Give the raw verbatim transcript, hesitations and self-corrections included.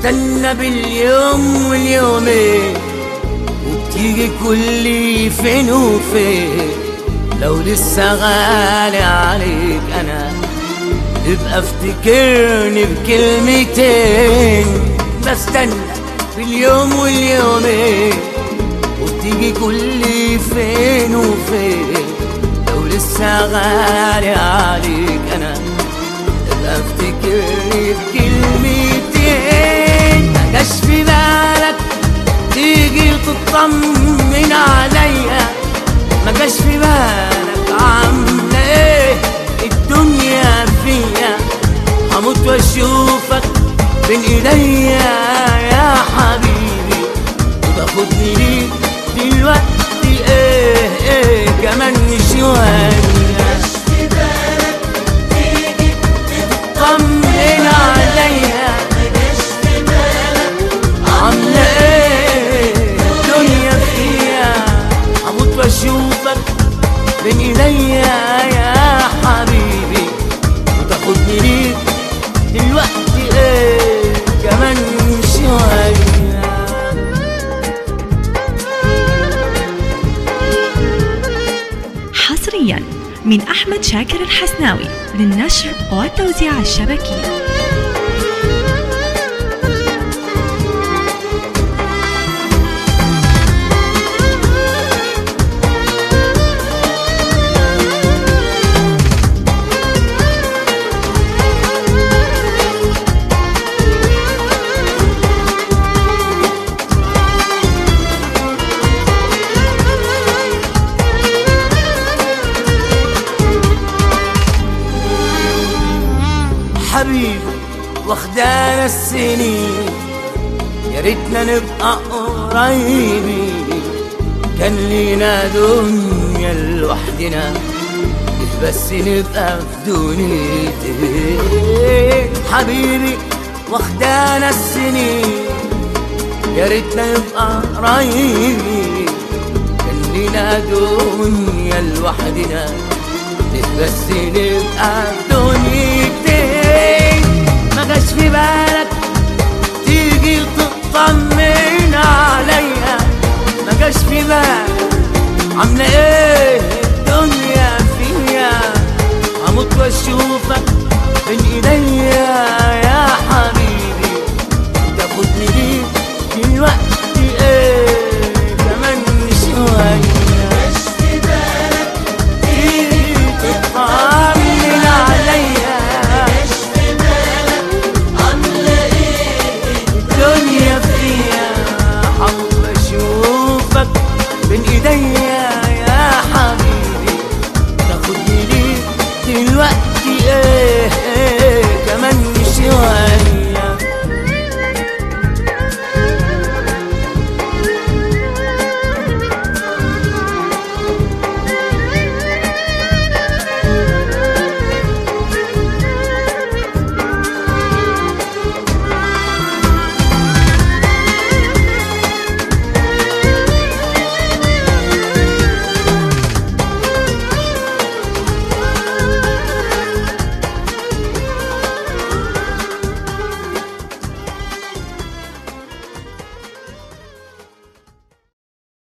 بستنى باليوم واليومين وبتيجي كل فين وفين. لو لسه غالي عليك انا ابقى افتكرني بكلمتين. بستنى باليوم واليومين وبتيجي كل فين وفين. لو لسه غالي عليك انا ابقى افتكرني بكلمتين. مجاش في بالك تيجي تطمن عليا، مجاش في بالك عامله ايه الدنيا فيا. هموت واشوفك بين ايديا يا حبيبي وتاخدني ليك دلوقتي ايه ايه كمان شويه. مجاش في بالك تيجي طمن عليا، مجاش في بالك عامله ايه الدنيا فيا. هموت واشوفك بين ايديا يا حبيبي وتاخدني ليك دلوقتي ايه كمان شويه. حصريا من أحمد شاكر الحسناوي للنشر والتوزيع الشبكي. حبيبي واخدانا السنين يا ريتنا نبقى قريبين. كان لينا دنيا لوحدنا بس نبقى في دنيتين. حبيبي واخدانا السنين يا ريتنا نبقى قريبين. كان لينا دنيا لوحدنا بس نبقى في دنيتين. مجاش في بالك تيجي تطمن عليا، مجاش في بالك عامله ايه الدنيا فيا. هموت واشوفك بين ايديا